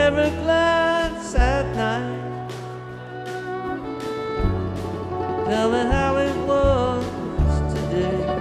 every glance at night. Tell me how it was today.